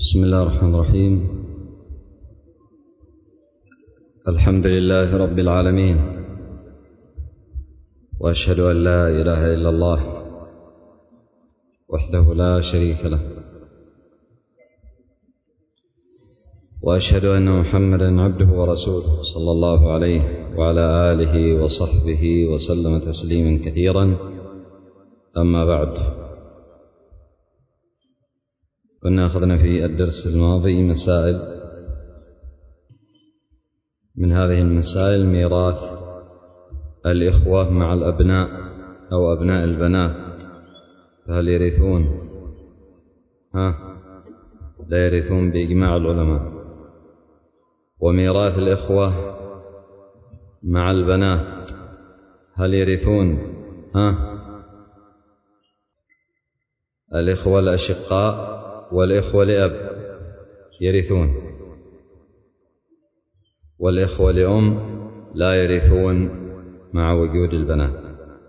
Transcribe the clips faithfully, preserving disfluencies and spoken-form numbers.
بسم الله الرحمن الرحيم. الحمد لله رب العالمين، وأشهد أن لا إله إلا الله وحده لا شريك له، وأشهد أن محمدا عبده ورسوله صلى الله عليه وعلى آله وصحبه وسلم تسليما كثيرا. أما بعد، كنا أخذنا في الدرس الماضي مسائل. من هذه المسائل ميراث الإخوة مع الأبناء أو أبناء البنات، فهل يرثون؟ ها؟ لا يرثون بإجماع العلماء. وميراث الإخوة مع البنات، هل يرثون؟ ها؟ الإخوة الأشقاء والإخوة لأب يرثون، والإخوة لأم لا يرثون مع وجود البنات.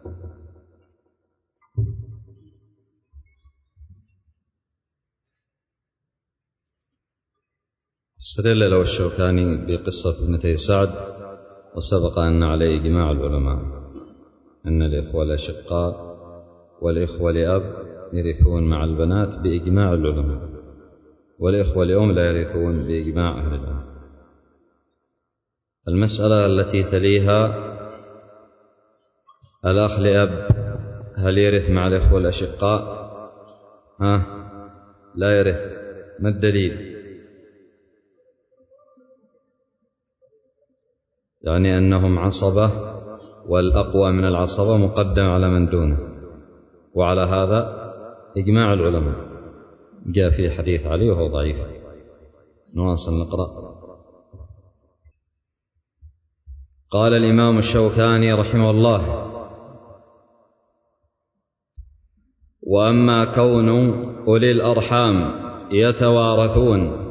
استدل له الشوكاني بقصة ابنتي سعد، وسبق أن عليه إجماع العلماء أن الإخوة الأشقاء والإخوة لأب يرثون مع البنات بإجماع العلماء، والإخوة لأم لا يرثون بإجماع أهل العلم. المسألة التي تليها الأخ لأب، هل يرث مع الإخوة الأشقاء؟ ها؟ لا يرث. ما الدليل؟ يعني أنهم عصبة، والأقوى من العصبة مقدم على من دونه، وعلى هذا إجماع العلماء. جاء في حديث علي وهو ضعيف. نواصل نقرأ. قال الإمام الشوكاني رحمه الله: وأما كون أولي الأرحام يتوارثون،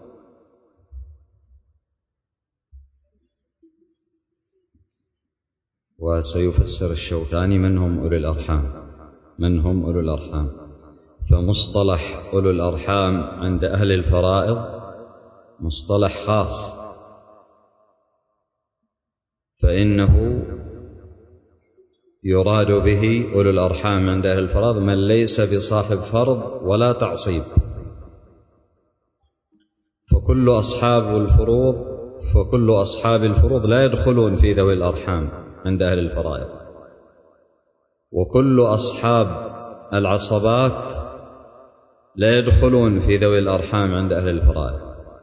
وسيفسر الشوكاني من هم أولي الأرحام، من هم أولي الأرحام. فمصطلح أولي الأرحام عند أهل الفرائض مصطلح خاص، فإنه يراد به أولي الأرحام عند أهل الفرائض من ليس بصاحب فرض ولا تعصيب. فكل أصحاب الفروض فكل أصحاب الفروض لا يدخلون في ذوي الأرحام عند أهل الفرائض، وكل أصحاب العصبات لا يدخلون في ذوي الأرحام عند أهل الفرائض.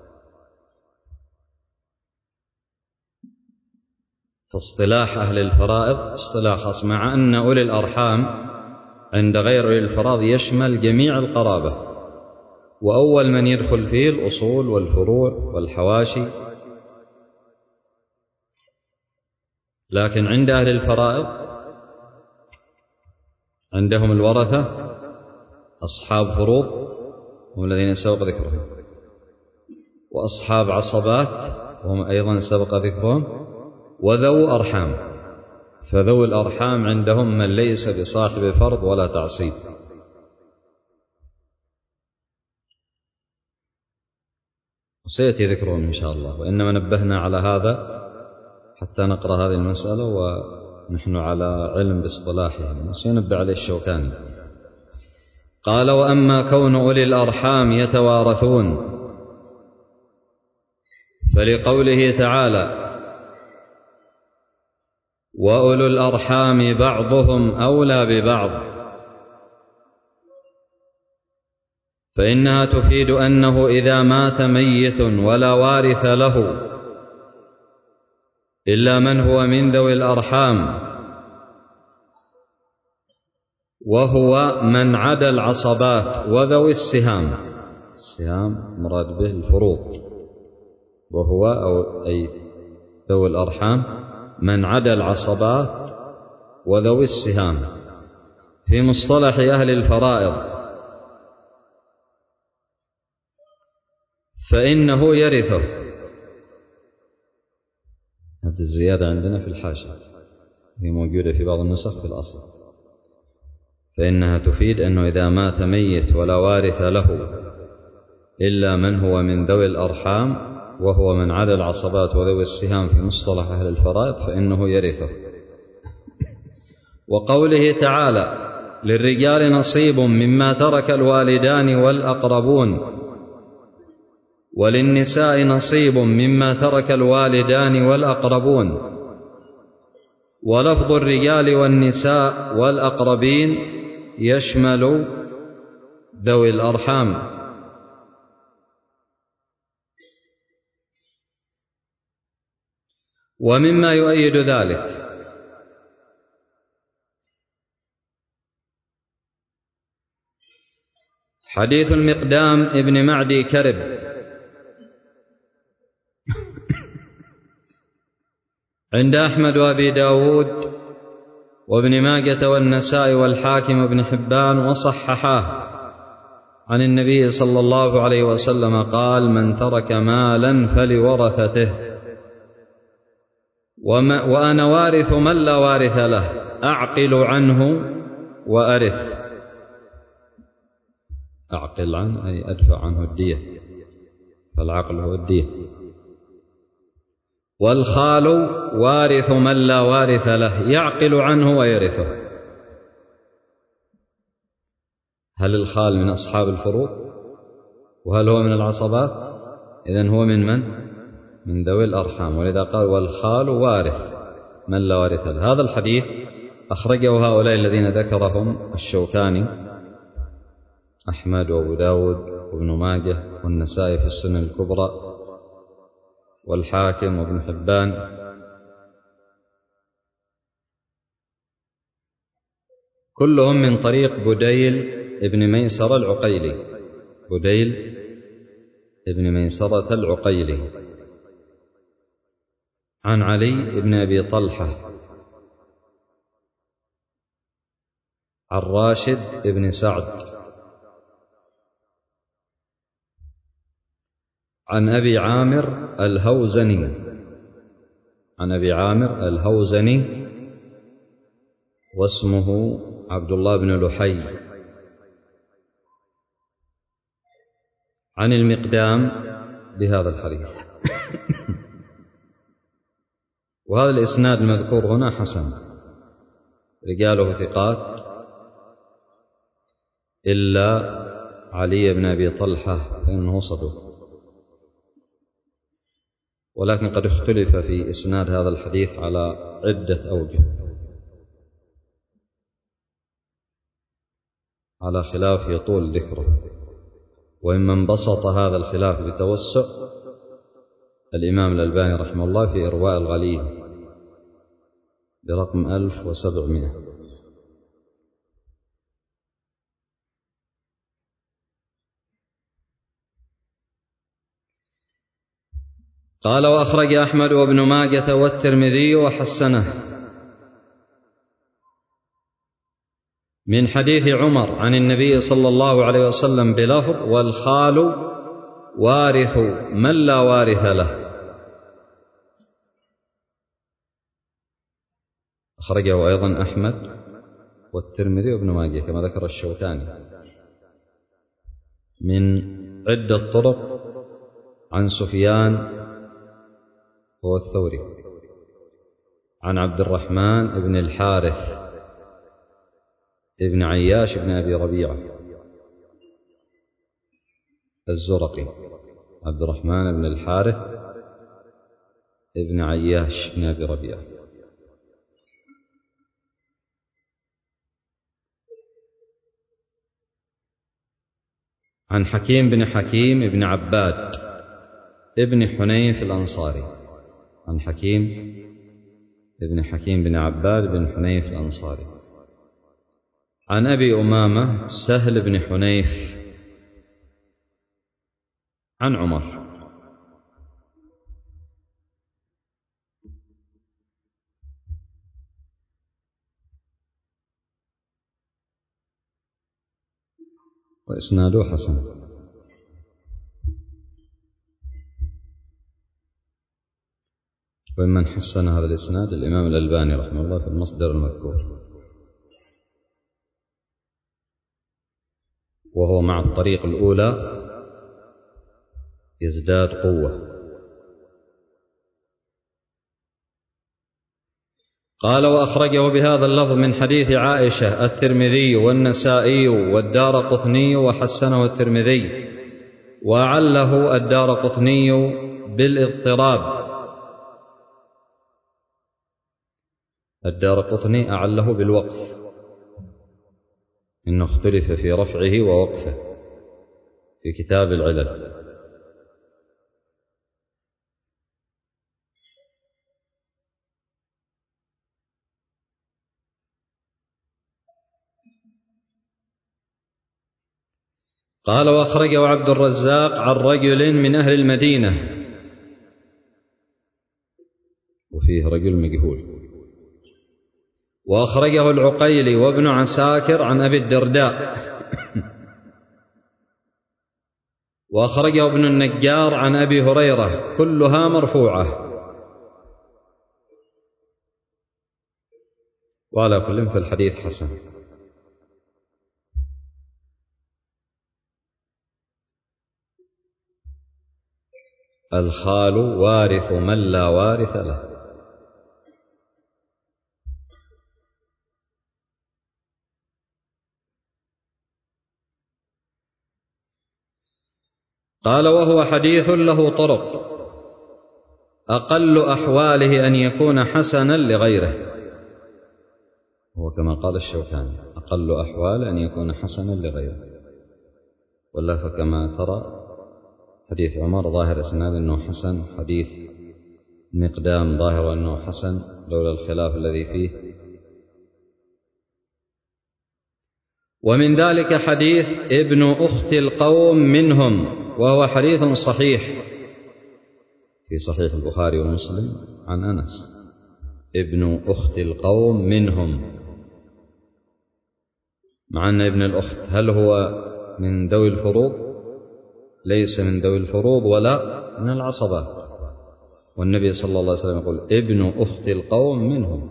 فاصطلاح أهل الفرائض اصطلاح خاص، مع أن أولي الأرحام عند غير أولي الفرائض يشمل جميع القرابة، وأول من يدخل فيه الأصول والفروع والحواشي. لكن عند أهل الفرائض عندهم الورثة أصحاب فروض هم الذين سبق ذكرهم، وأصحاب عصبات وهم أيضا سبق ذكرهم، وذو أرحام. فذو الأرحام عندهم من ليس بصاحب فرض ولا تعصيب. وسيأتي ذكرهم إن شاء الله، وإنما نبهنا على هذا حتى نقرأ هذه المسألة ونحن على علم باصطلاحهم، وسينبه عليه الشوكاني. قال: وأما كون أولي الأرحام يتوارثون، فلقوله تعالى: وأولو الأرحام بعضهم أولى ببعض، فإنها تفيد أنه إذا مات ميت ولا وارث له إلا من هو من ذوي الأرحام، وهو من عدا العصبات وذوي السهام. السهام مراد به الفروض، وهو أو أي ذوي الأرحام من عدا العصبات وذوي السهام في مصطلح أهل الفرائض، فإنه يرثه. هذه الزيادة عندنا في الحاشية، هي موجودة في بعض النسخ في الأصل. فإنها تفيد أنه إذا مات ميت ولا وارث له إلا من هو من ذوي الأرحام وهو من عدا العصبات وذوي السهام في مصطلح أهل الفرائض فإنه يرثه. وقوله تعالى للرجال نصيب مما ترك الوالدان والأقربون وللنساء نصيب مما ترك الوالدان والأقربون، ولفظ الرجال والنساء والأقربين يشمل ذوي الأرحام. ومما يؤيد ذلك حديث المقدام ابن معدي كرب عند أحمد وأبي داود وابن ماجة والنسائي والحاكم وابن حبان وصححاه عن النبي صلى الله عليه وسلم قال: من ترك مالا فلورثته، وأنا وارث من لا وارث له، أعقل عنه وأرث. أعقل عنه أي أدفع عنه الدية، فالعقل هو الدية. والخال وارث من لا وارث له، يعقل عنه ويرثه. هل الخال من أصحاب الفروض؟ وهل هو من العصبات؟ إذن هو من من؟ من ذوي الأرحام، ولذا قال والخال وارث من لا وارث له. هذا الحديث أخرجه هؤلاء الذين ذكرهم الشوكاني: أحمد وأبو داود وابن ماجه والنسائي في السنن الكبرى والحاكم وابن حبان. كلهم من طريق بديل ابن ميسرة العقيلي، بديل ابن ميسرة العقيلي عن علي بن أبي طلحة عن راشد بن سعد عن أبي عامر الهوزني عن أبي عامر الهوزني واسمه عبد الله بن لحي عن المقدام بهذا الحديث. وهذا الإسناد المذكور هنا حسن، رجاله ثقات إلا علي بن أبي طلحة فإنه صدوق. ولكن قد اختلف في إسناد هذا الحديث على عدة أوجه على خلاف يطول ذكره، وإما انبسط هذا الخلاف بتوسع الإمام الألباني رحمه الله في إرواء الغليل برقم ألف وسبعمائة. قال: وأخرج أحمد وابن ماجة والترمذي وحسنه من حديث عمر عن النبي صلى الله عليه وسلم بلفظ: والخال وارث من لا وارث له. أخرجه أيضا أحمد والترمذي وابن ماجه كما ذكر الشوكاني من عدة طرق عن سفيان هو الثوري عن عبد الرحمن بن الحارث ابن عياش بن أبي ربيعة الزرقي، عبد الرحمن بن الحارث ابن عياش بن أبي ربيعة. عن حكيم بن حكيم بن عباد ابن حنيف الأنصاري عن حكيم ابن حكيم بن عباد بن حنيف الأنصاري عن أبي أمامة سهل بن حنيف عن عمر. وإسناده حسن. ومن حسن هذا الإسناد الإمام الألباني رحمه الله في المصدر المذكور، وهو مع الطريق الأولى يزداد قوة. قال وأخرجه بهذا اللفظ من حديث عائشة الترمذي والنسائي والدارقطني وحسنه الترمذي، وأعله الدارقطني بالاضطراب. الدارقطني أعله بالوقف، إنه اختلف في رفعه ووقفه في كتاب العلل. قال وأخرجه عبد الرزاق عن رجل من أهل المدينة، وفيه رجل مجهول. وأخرجه العقيلي وابن عساكر عن أبي الدرداء. وأخرجه ابن النجار عن أبي هريرة، كلها مرفوعة. وعلى كل فالحديث حسن. الخال وارث من لا وارث له. قال وهو حديث له طرق، أقل أحواله أن يكون حسنا لغيره. هو كما قال الشوكاني أقل أحوال أن يكون حسنا لغيره، ولا فكما ترى حديث عمر ظاهر إسناد أنه حسن، حديث مقدام ظاهر أنه حسن لولا الخلاف الذي فيه. ومن ذلك حديث ابن أخت القوم منهم، وهو حديث صحيح في صحيح البخاري ومسلم عن أنس، ابن أخت القوم منهم، مع أن ابن الأخت هل هو من ذوي الفروض؟ ليس من ذوي الفروض ولا من العصبات. والنبي صلى الله عليه وسلم يقول ابن أخت القوم منهم،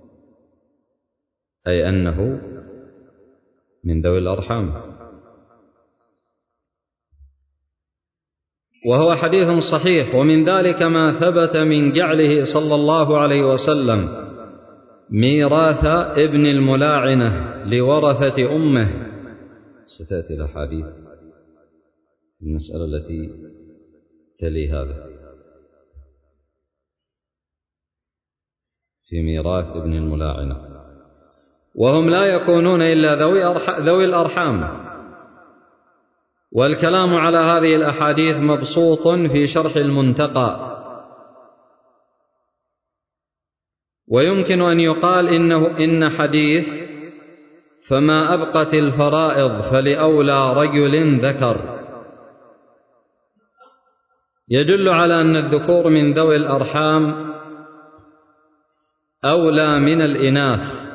أي أنه من ذوي الأرحام. وهو حديث صحيح. ومن ذلك ما ثبت من جعله صلى الله عليه وسلم ميراث ابن الملاعنة لورثة أمه. ستأتي الأحاديث المسألة التي تلي هذا في ميراث ابن الملاعنة. وهم لا يكونون إلا ذوي الأرحام. والكلام على هذه الأحاديث مبسوط في شرح المنتقى. ويمكن أن يقال إنه إن حديث فما أبقت الفرائض فلأولى رجل ذكر يدل على أن الذكور من ذوي الأرحام أولى من الإناث،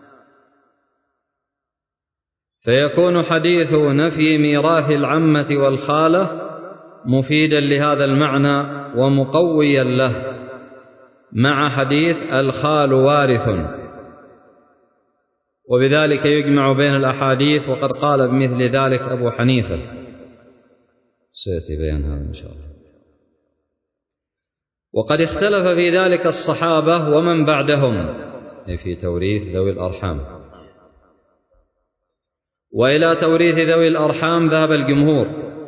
فيكون حديث نفي ميراث العمة والخالة مفيدا لهذا المعنى ومقويا له، مع حديث الخال وارث. وبذلك يجمع بين الأحاديث، وقد قال بمثل ذلك أبو حنيفة. سيأتي بيان هذا إن شاء الله. وقد اختلف في ذلك الصحابة ومن بعدهم في توريث ذوي الأرحام. وإلى توريث ذوي الأرحام ذهب الجمهور.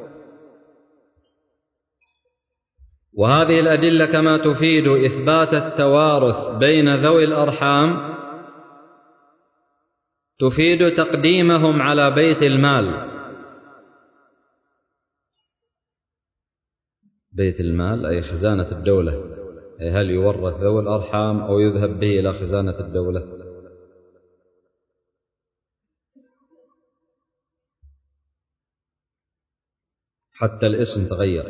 وهذه الأدلة كما تفيد إثبات التوارث بين ذوي الأرحام تفيد تقديمهم على بيت المال. بيت المال أي خزانة الدولة، أي هل يورث ذوي الأرحام أو يذهب به إلى خزانة الدولة؟ حتى الاسم تغير.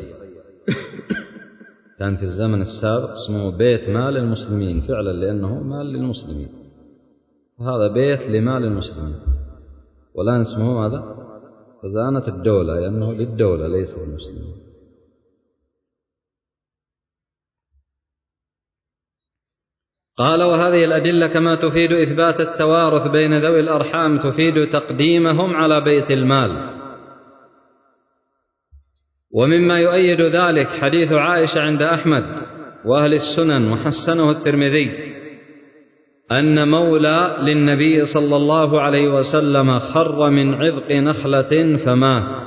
كان في الزمن السابق اسمه بيت مال المسلمين فعلا لأنه مال للمسلمين، وهذا بيت لمال المسلمين. والآن اسمه ماذا؟ خزانة الدولة، لأنه للدولة ليس للمسلمين. قال وهذه الأدلة كما تفيد إثبات التوارث بين ذوي الأرحام تفيد تقديمهم على بيت المال. ومما يؤيد ذلك حديث عائشة عند أحمد وأهل السنن وحسنه الترمذي أن مولى للنبي صلى الله عليه وسلم خر من عذق نخلة فمات،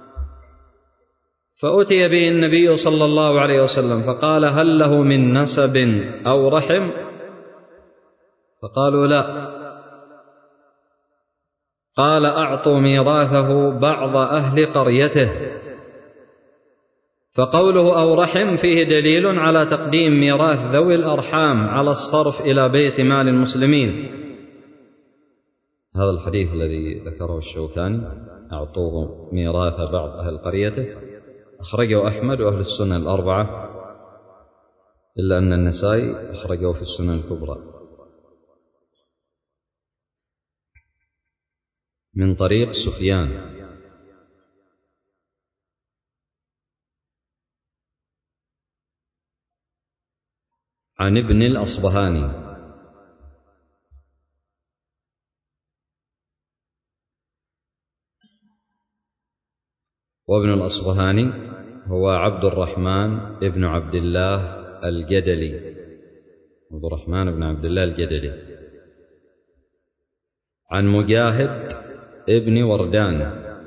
فأتي به النبي صلى الله عليه وسلم فقال: هل له من نسب أو رحم؟ فقالوا: لا. قال: أعطوا ميراثه بعض أهل قريته. فقوله أو رحم فيه دليل على تقديم ميراث ذوي الأرحام على الصرف إلى بيت مال المسلمين. هذا الحديث الذي ذكره الشوكاني: أعطوه ميراث بعض أهل قريته، أخرجه أحمد وأهل السنن الأربعة، إلا أن النسائي أخرجه في السنن الكبرى من طريق سفيان عن ابن الأصبهاني. وابن الأصبهاني هو عبد الرحمن ابن عبد الله الجدلي، عبد الرحمن بن عبد الله الجدلي، عن مجاهد ابن وردان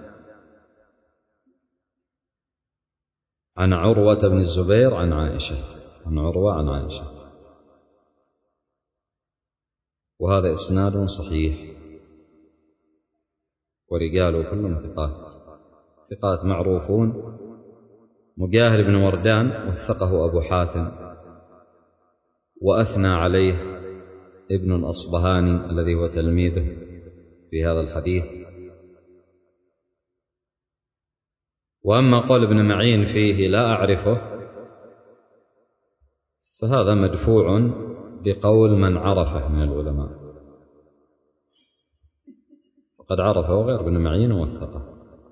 عن عروة بن الزبير عن عائشة، عن عروة عن عائشة. وهذا إسناد صحيح ورجاله كلهم ثقات ثقات معروفون. مجاهد بن وردان وثقه أبو حاتم وأثنى عليه ابن الأصبهاني الذي هو تلميذه في هذا الحديث. وأما قول ابن معين فيه لا أعرفه فهذا مدفوع بقول من عرفه من العلماء، وقد عرفه غير ابن معين ووثقه.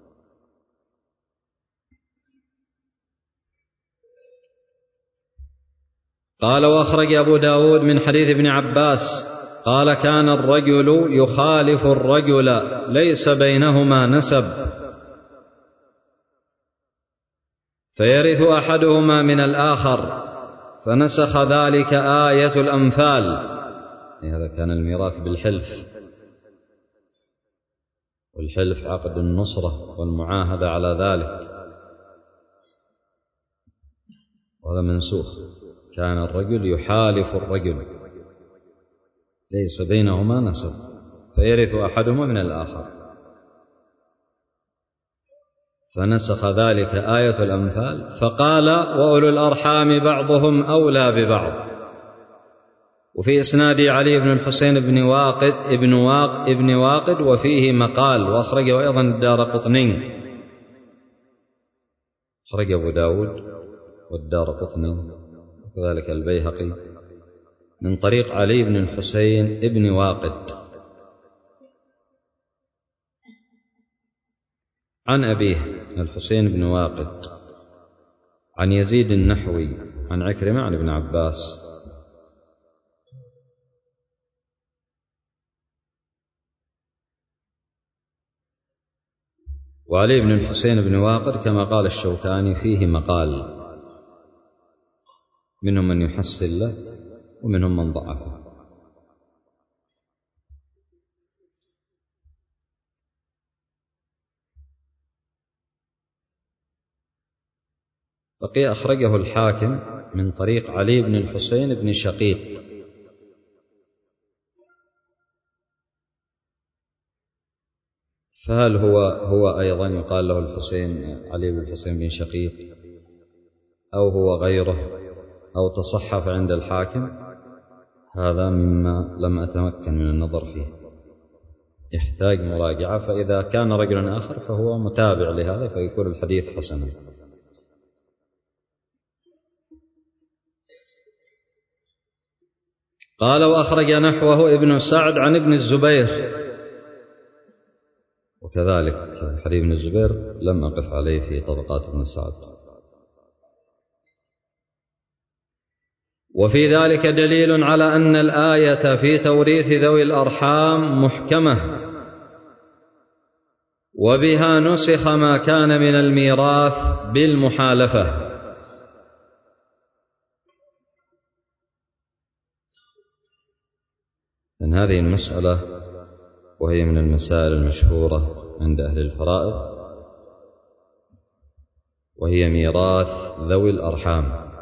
قال: وأخرج أبو داود من حديث ابن عباس قال: كان الرجل يخالف الرجل ليس بينهما نسب، فيرث أحدهما من الآخر، فنسخ ذلك آية الأنفال. هذا كان الميراث بالحلف، والحلف عقد النصرة والمعاهدة على ذلك، وهذا منسوخ. كان الرجل يحالف الرجل ليس بينهما نسب، فيرث أحدهما من الآخر، فنسخ ذلك آية الأنفال فقال: وأولو الأرحام بعضهم أولى ببعض. وفي إسناد علي بن الحسين بن واقد ابن واق ابن واقد وفيه مقال، وأخرجه أيضا الدارقطني، أخرج أبو داود والدارقطني وكذلك البيهقي من طريق علي بن الحسين ابن واقد عن أبيه الحسين بن واقد عن يزيد النحوي عن عكرمة عن ابن عباس. وعلي بن الحسين بن واقد كما قال الشوكاني فيه مقال، منهم من يحسن له ومنهم من ضعفه. بقي أخرجه الحاكم من طريق علي بن الحسين بن شقيق، فهل هو هو أيضا يقال له الحسين علي بن الحسين بن شقيق، أو هو غيره، أو تصحف عند الحاكم؟ هذا مما لم أتمكن من النظر فيه، يحتاج مراجعة. فإذا كان رجل آخر فهو متابع لهذا فيكون الحديث حسنا. قال: وأخرج نحوه ابن سعد عن ابن الزبير، وكذلك حديث ابن الزبير لم أقف عليه في طبقات ابن سعد. وفي ذلك دليل على أن الآية في توريث ذوي الأرحام محكمة، وبها نسخ ما كان من الميراث بالمحالفة. إن هذه المسألة وهي من المسائل المشهورة عند أهل الفرائض، وهي ميراث ذوي الأرحام.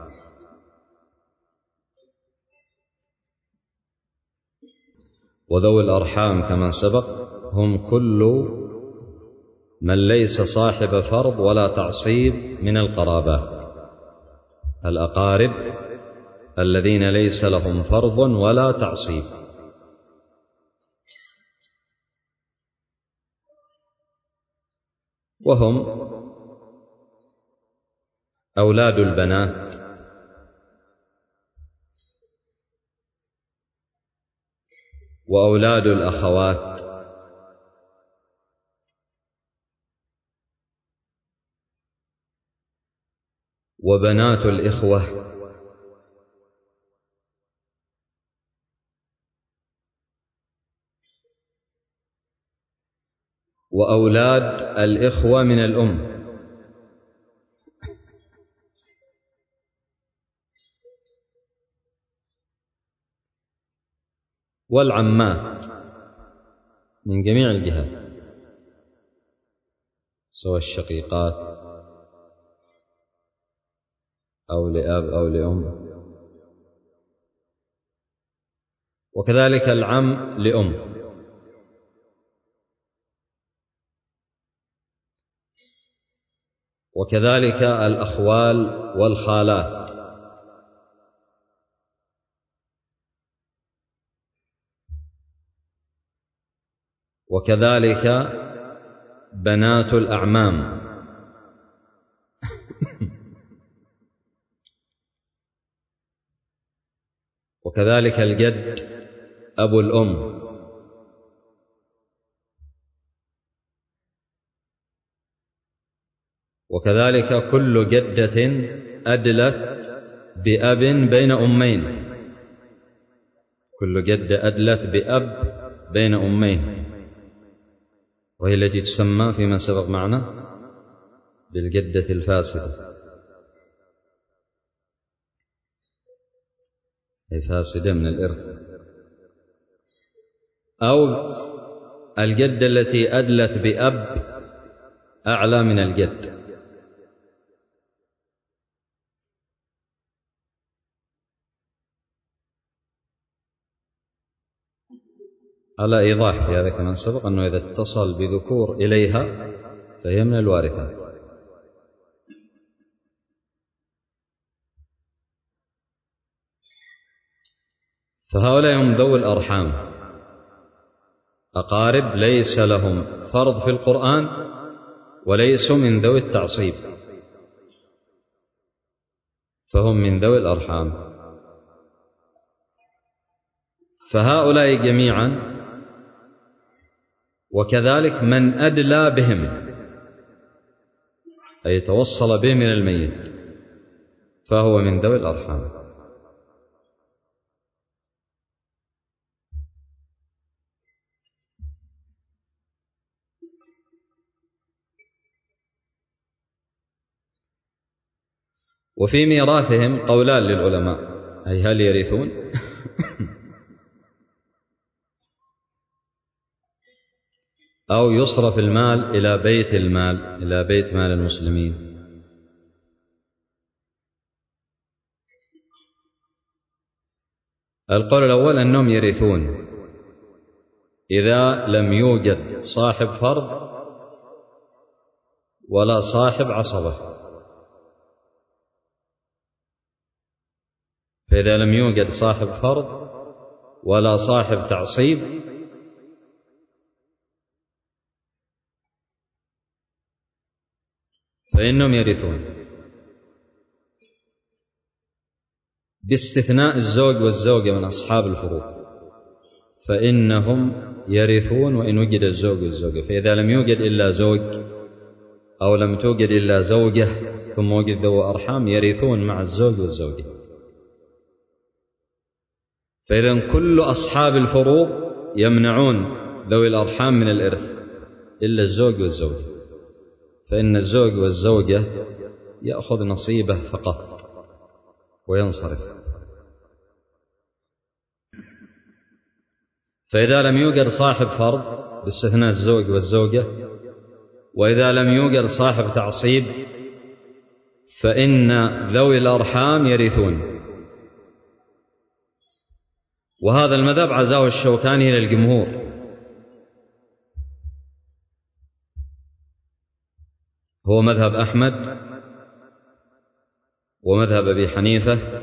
وذوي الأرحام كما سبق هم كل من ليس صاحب فرض ولا تعصيب من القرابات، الأقارب الذين ليس لهم فرض ولا تعصيب. وهم أولاد البنات وأولاد الأخوات وبنات الإخوة وأولاد الإخوة من الأم والعمات من جميع الجهات، سواء الشقيقات أو لأب أو لأم، وكذلك العم لأم، وكذلك الأخوال والخالات، وكذلك بنات الأعمام وكذلك الجد أبو الأم، وكذلك كل جدة أدلت بأب بين أمين، كل جدة أدلت بأب بين أمين، وهي التي تسمى فيما سبق معنا بالجدة الفاسدة، هي فاسدة من الإرث. أو الجدة التي أدلت بأب أعلى من الجد، على إيضاح في هذا كما سبق أنه إذا اتصل بذكور إليها فهي من الوارثات. فهؤلاء هم ذوي الأرحام، أقارب ليس لهم فرض في القرآن وليسوا من ذوي التعصيب، فهم من ذوي الأرحام. فهؤلاء جميعا وكذلك من أدلى بهم أي توصل بهم من الميت فهو من ذوي الأرحام. وفي ميراثهم قولان للعلماء، أي هل يرثون أو يصرف المال إلى بيت المال إلى بيت مال المسلمين. القول الأول أنهم يرثون إذا لم يوجد صاحب فرض ولا صاحب عصبة، فإذا لم يوجد صاحب فرض ولا صاحب تعصيب فإنهم يرثون، باستثناء الزوج والزوجة من أصحاب الفروض، فإنهم يرثون وإن وجد الزوج والزوجة. فإذا لم يوجد إلا زوج أو لم توجد إلا زوجة ثم وجد ذو أرحام يرثون مع الزوج والزوجة. فإذا كل أصحاب الفروض يمنعون ذوي الأرحام من الإرث، إلا الزوج والزوجة، فإن الزوج والزوجة يأخذ نصيبه فقط وينصرف. فإذا لم يوجد صاحب فرض باستثناء الزوج والزوجة، وإذا لم يوجد صاحب تعصيب، فإن ذوي الأرحام يرثون. وهذا المذهب عزاه الشوكاني إلى الجمهور، هو مذهب أحمد ومذهب أبي حنيفة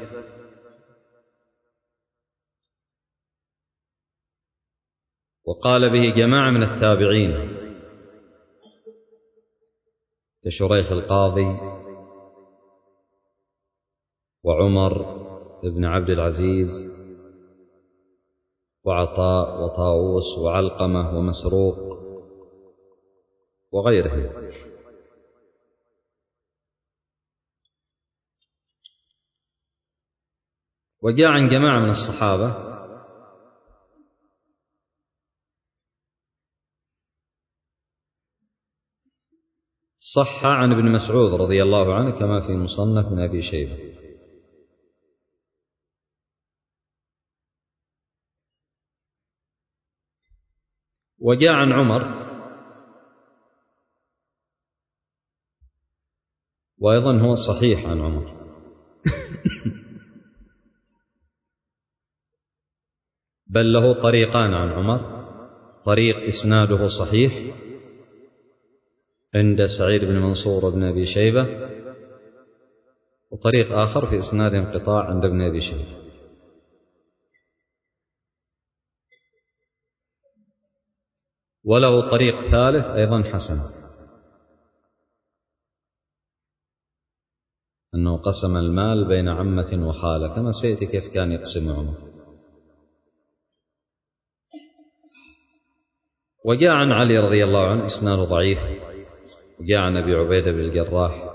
وقال به جماعة من التابعين كشريح القاضي وعمر بن عبد العزيز وعطاء وطاووس وعلقمة ومسروق وغيرهم. وجاء عن جماعة من الصحابة صح عن ابن مسعود رضي الله عنه كما في مصنف من أبي شيبة. وجاء عن عمر وأيضا هو صحيح عن عمر بل له طريقان عن عمر، طريق إسناده صحيح عند سعيد بن منصور بن أبي شيبة، وطريق آخر في إسناد انقطاع عند ابن أبي شيبة. وله طريق ثالث أيضا حسن، أنه قسم المال بين عمة وخالة كما سيأتي كيف كان يقسم عمر. وجاء عن علي رضي الله عنه إسناده ضعيف، وجاء عن أبي عبيدة بن الجراح،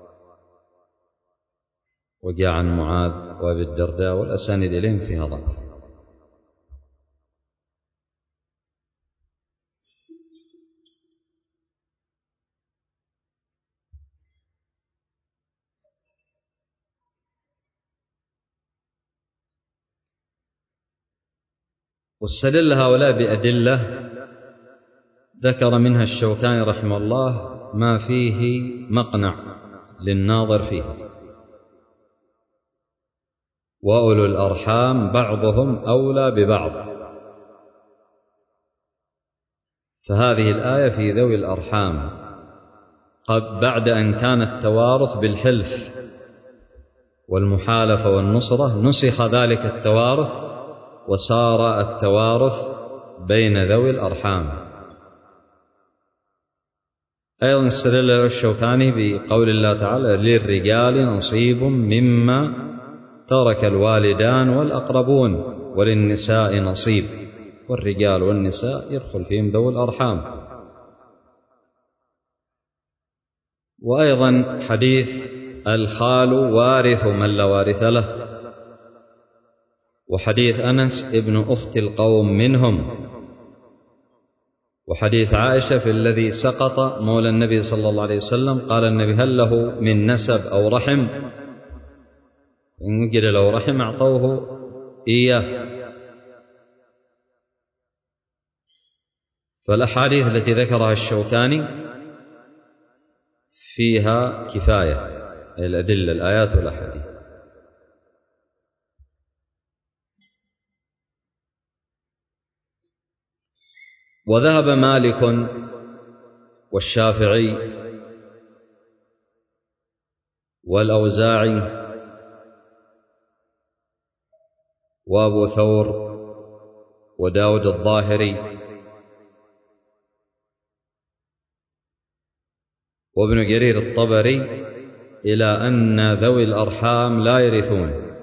وجاء عن معاذ وأبي الدرداء، والأسانيد إليهم فيها ضعف. واستدل هؤلاء بأدلة ذكر منها الشوكاني رحمه الله ما فيه مقنع للناظر فيه. وأولو الأرحام بعضهم أولى ببعض، فهذه الآية في ذوي الأرحام قد بعد أن كان التوارث بالحلف والمحالفة والنصرة نسخ ذلك التوارث وصار التوارث بين ذوي الأرحام. أيضا استدل الشوكاني بقول الله تعالى للرجال نصيب مما ترك الوالدان والأقربون وللنساء نصيب، والرجال والنساء يدخل فيهم ذوي الأرحام. وأيضا حديث الخال وارث من لا وارث له، وحديث أنس ابن أخت القوم منهم، وحديث عائشة في الذي سقط مولى النبي صلى الله عليه وسلم قال النبي هل له من نسب أو رحم؟ إن وجد له رحم أعطوه إياه. فالأحاديث التي ذكرها الشوكاني فيها كفاية، الأدلة الآيات والأحاديث. وذهب مالك والشافعي والأوزاعي وأبو ثور وداود الظاهري وابن جرير الطبري إلى أن ذوي الأرحام لا يرثون،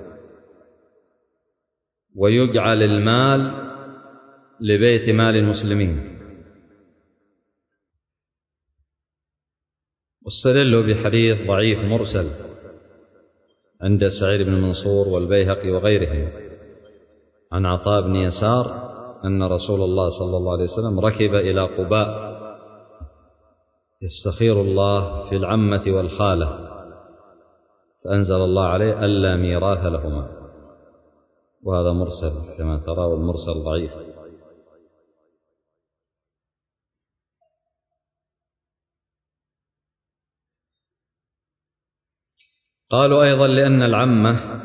ويجعل المال لبيت مال المسلمين. واستدلوا بحديث ضعيف مرسل عند سعيد بن منصور والبيهقي وغيرهم عن عطاء بن يسار أن رسول الله صلى الله عليه وسلم ركب إلى قباء يستخير الله في العمة والخالة، فأنزل الله عليه ألا ميراث لهما، وهذا مرسل كما ترى، والمرسل ضعيف. قالوا أيضا لأن العمة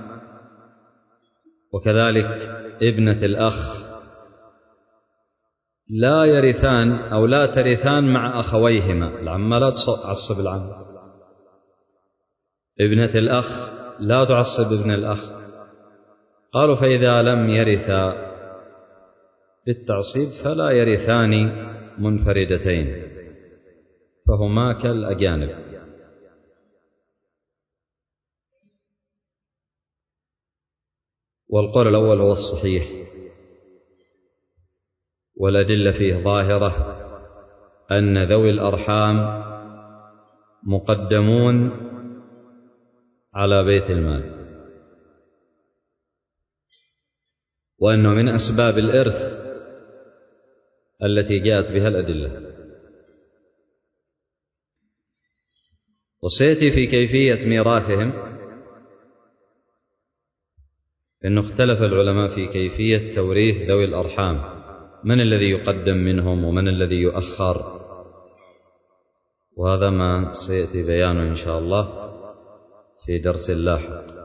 وكذلك ابنة الأخ لا يرثان أو لا ترثان مع أخويهما. العمة لا تعصب العم، ابنة الأخ لا تعصب ابن الأخ. قالوا فإذا لم يرثا بالتعصيب فلا يرثان منفردتين، فهما كالأجانب. والقول الأول هو الصحيح، والأدلة فيه ظاهرة أن ذوي الأرحام مقدمون على بيت المال، وأنه من أسباب الإرث التي جاءت بها الأدلة. وسيأتي في كيفية ميراثهم أنه اختلف العلماء في كيفية توريث ذوي الأرحام، من الذي يقدم منهم ومن الذي يؤخر، وهذا ما سيأتي بيانه إن شاء الله في درس لاحق.